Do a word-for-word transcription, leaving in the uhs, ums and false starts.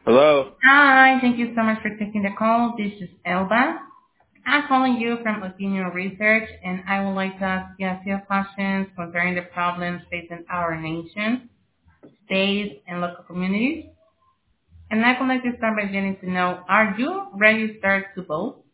Hello. Hi, thank you so much for taking the call. This is Elba. I'm calling you from Opinion Research, and I would like to ask you a few questions concerning the problems facing our nation, states, and local communities. And I would like to start by getting to know, are you registered to vote?